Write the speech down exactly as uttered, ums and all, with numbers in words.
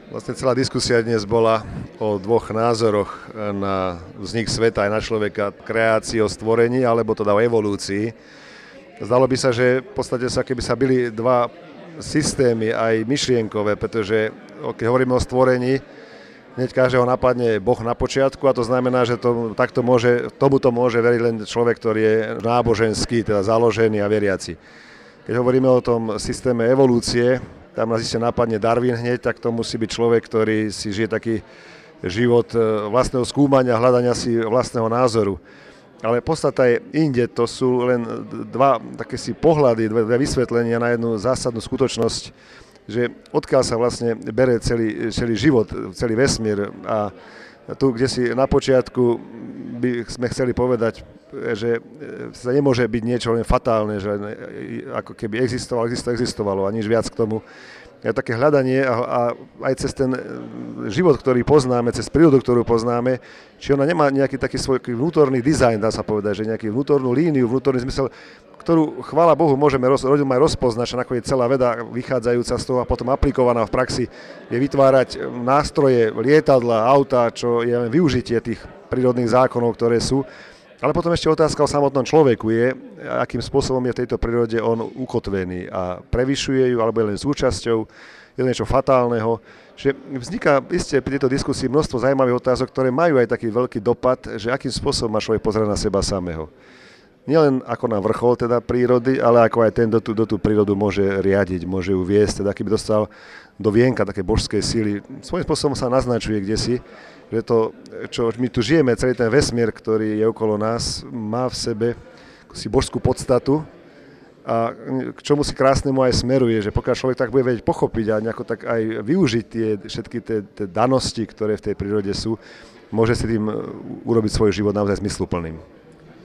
Vlastne celá diskusia dnes bola o dvoch názoroch na vznik sveta aj na človeka, kreácii, o stvorení, alebo teda o evolúcii. Zdalo by sa, že v podstate sa, keby sa byli dva systémy, aj myšlienkové, pretože keď hovoríme o stvorení, hneď každého napadne Boh na počiatku a to znamená, že to, takto môže, tomuto môže veriť len človek, ktorý je náboženský, teda založený a veriaci. Keď hovoríme o tom systéme evolúcie, tam nás iste napadne Darwin hneď, tak to musí byť človek, ktorý si žije taký život vlastného skúmania, hľadania si vlastného názoru. Ale podstata je inde, to sú len dva také si pohľady, dve, dve vysvetlenia na jednu zásadnú skutočnosť, že odkiaľ sa vlastne bere celý, celý život, celý vesmír. A tu, kde si na počiatku by sme chceli povedať, že sa nemôže byť niečo len fatálne, že ako keby existovalo, existovalo, existovalo a nič viac k tomu. Je také hľadanie a, a aj cez ten život, ktorý poznáme, cez prírodu, ktorú poznáme, či ona nemá nejaký taký svoj vnútorný dizajn, dá sa povedať, že nejaký vnútornú líniu, vnútorný zmysel, ktorú, chvála Bohu, môžeme roz, ľuďom aj rozpoznať, že nakoniec celá veda vychádzajúca z toho a potom aplikovaná v praxi je vytvárať nástroje, lietadla, auta, čo je využitie tých prírodných zákonov, ktoré sú. Ale potom ešte otázka o samotnom človeku je, akým spôsobom je v tejto prírode on ukotvený a prevyšuje ju, alebo je len súčasťou, je niečo fatálneho. Že vzniká iste pri tejto diskusii množstvo zaujímavých otázok, ktoré majú aj taký veľký dopad, že akým spôsobom má človek pozerať na seba samého. Nielen ako na vrchol teda prírody, ale ako aj ten do tú, do tú prírodu môže riadiť, môže ju viesť, teda keby dostal do vienka také božskej síly. Svojím spôsobom sa naznačuje kdesi, že to, čo my tu žijeme, celý ten vesmír, ktorý je okolo nás, má v sebe si božskú podstatu a k čomu si krásnemu aj smeruje, že pokiaľ človek tak bude vedieť pochopiť a nejako tak aj využiť tie, všetky tie, tie danosti, ktoré v tej prírode sú, môže si tým urobiť svoj život naozaj zmysluplným.